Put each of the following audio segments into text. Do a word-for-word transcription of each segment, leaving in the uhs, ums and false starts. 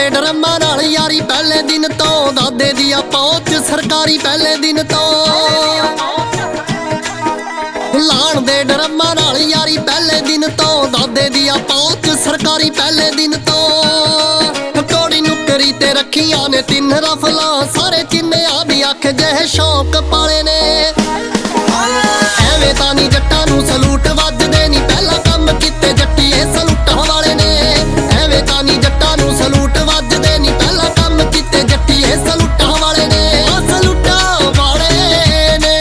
ਦੇ ਡਰਮਾਂ ਨਾਲ ਯਾਰੀ ਪਹਿਲੇ ਦਿਨ ਤੋਂ, ਦਾਦੇ ਦੀ ਆ ਪਹੁੰਚ ਸਰਕਾਰੀ ਪਹਿਲੇ ਦਿਨ ਤੋਂ। ਲਾਣ ਦੇ ਡਰਮਾਂ ਨਾਲ ਯਾਰੀ ਪਹਿਲੇ ਦਿਨ ਤੋਂ, ਦਾਦੇ ਦੀ ਆ ਪਹੁੰਚ ਸਰਕਾਰੀ ਪਹਿਲੇ ਦਿਨ ਤੋਂ। ਕੋੜੀ ਨੁਕਰੀ ਤੇ ਰੱਖੀਆਂ ਨੇ ਤਿੰਨ ਰਫਲਾਂ, ਸਾਰੇ ਚਿੰਨਿਆਂ ਦੀ ਅੱਖ ਜਿਹੇ ਸ਼ੌਕ ਪਾਲੇ ਨੇ। ਐਵੇਂ ਤਾਂ ਨੀ ਜੱਟਾਂ ਨੂੰ ਸਲੂਟ ਵੱਜਦੇ ਨੀ, ਪਹਿਲਾਂ ਕੰਮ ਕੀਤੇ ਜੱਟੀਏ ਸਲੂਟਾਂ ਵਾਲੇ ਨੇ। ਐਵੇਂ ਤਾਂ ਨੀ ਜੱਟਾਂ ਨੂੰ ਸਲੂਟ ਵੱਜਦੇ ਨੀ, ਪਹਿਲਾਂ ਕੰਮ ਕੀਤੇ ਜੱਟੀਏ ਸਲੂਟਾਂ ਵਾਲੇ ਨੇ। ਆ ਸਲੂਟਾਂ ਵਾਲੇ ਨੇ।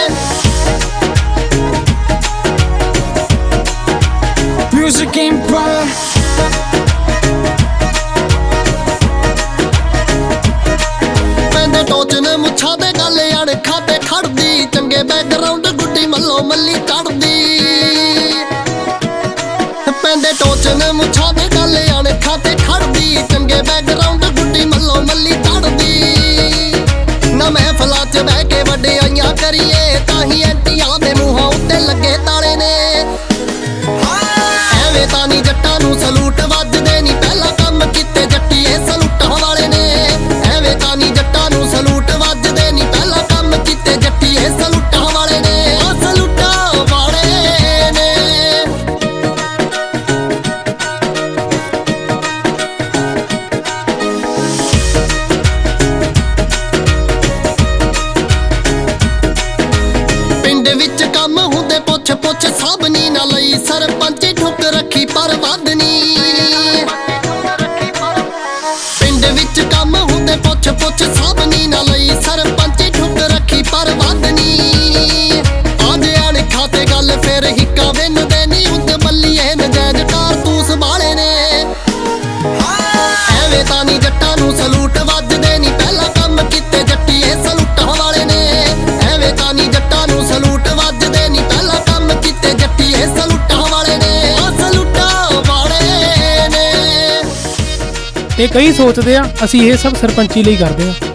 Music Empire ਪੈਂਦੇ ਟੋਚਨ ਮੁੱਛਾਂ ਦੇ ਗੱਲ ਅਣਖਾਂ ਤੇ ਖੜਦੀ, ਚੰਗੇ ਬੈਕਗ੍ਰਾਉਂਡ ਗੁੱਡੀ ਮੱਲੋ ਮੱਲੀ ਚੜਦੀ। ਪੈਂਦੇ ਟੋਚਨ ਮੁੱਛਾਂ ਦੇ ਗੱਲ ਅਣਖਾਂ ਤੇ ਖੜਦੀ, ਚੰਗੇ ਬੈਕਗ੍ਰਾਉਂਡ ਗੁੱਡੀ ਮੱਲੋ ਮੱਲੀ ਚੜਦੀ। ਨਾ ਮਹਿਫਲਾਂ 'ਚ ਬਹਿ ਕੇ ਵਡਿਆਈਆਂ ਕਰੀਏ, ਤਾਂ ਹੀ ਐਂਟੀਆਂ ਦੇ ਮੂੰਹਾਂ ਉੱਤੇ ਲੱਗੇ ਤਾਲੇ ਨੇ। ਐਵੇਂ ਤਾਂ ਨੀ ਜੱਟਾਂ ਨੂੰ ਸਲੂਟ ਵੱਜਦੇ ਨੀ, ਪਹਿਲਾਂ ਕੰਮ ਕੀਤੇ ਜੱਟੀਏ ਸਲੂਟਾਂ ਵਾਲੇ ਨੇ। ਐਵੇਂ ਤਾਂ ਨੀ ਜੱਟਾਂ ਨੂੰ ਸਲੂਟ ਵੱਜਦੇ ਨੀ, ਪਹਿਲਾਂ ਕੰਮ ਕੀਤੇ ਜੱਟੀਏ ਸਲੂਟਾਂ ਵਾਲੇ ਨੇ। ਆ ਸਲੂਟਾਂ ਵਾਲੇ ਨੇ। ਪਿੰਡ ਵਿੱਚ ਕੰਮ ਹੁੰਦੇ ਪੁੱਛ ਪੁੱਛ ਸਭ ਨੀ ਨਾ ਲਈ, ਸਰਪੰਚੀ ਠੁੱਕ ਰੱਖੀ ਪਰ ਵੱਧ ਨੀ। ਪਿੰਡ ਵਿੱਚ ਕੰਮ ਹੁੰਦੇ ਪੁੱਛ ਪੁੱਛ ਸਭ ਨੀ ਨਾ ਲਈ, ਸਰਪੰਚੀ ਠੁੱਕ ਰੱਖੀ ਪਰ ਵੱਧ ਨੀ। ਅੱਜ ਅਣਖਾਂ ਤੇ ਗੱਲ ਫਿਰ ਹਿੱਕਾ ਵਿੰਨਦੇ ਨੀ, ਉੱਤੇ ਬੱਲੀਏ ਨਜਾਇਜ਼ ਕਾਰਤੂਸ ਵਾਲੇ ਨੇ। ਐਵੇਂ ਤਾਂ ਨੀ ਜੱਟਾਂ ਨੂੰ ਸਲੂਟ ਵੱਜਦੇ ਨੀ, ਪਹਿਲਾਂ ਕੰਮ ਕੀਤੇ ਜੱਟੀਏ ਸਲੂਟਾਂ ਵਾਲੇ ਨੇ। ਐਵੇਂ ਤਾਂ ਨੀ ਜੱਟਾਂ ਨੂੰ ਸਲੂਟ ਵੱਜਦੇ ਨੀ, ਪਹਿਲਾਂ ਕੰਮ ਕੀਤੇ ਜੱਟੀਏ ਸਲੂਟਾਂ ਵਾਲੇ ਨੇ। ਆ ਸਲੂਟਾਂ ਵਾਲੇ ਨੇ। ਤੇ ਕਈ ਸੋਚਦੇ ਆ ਅਸੀਂ ਇਹ ਸਭ ਸਰਪੰਚੀ ਲਈ ਕਰਦੇ ਆ,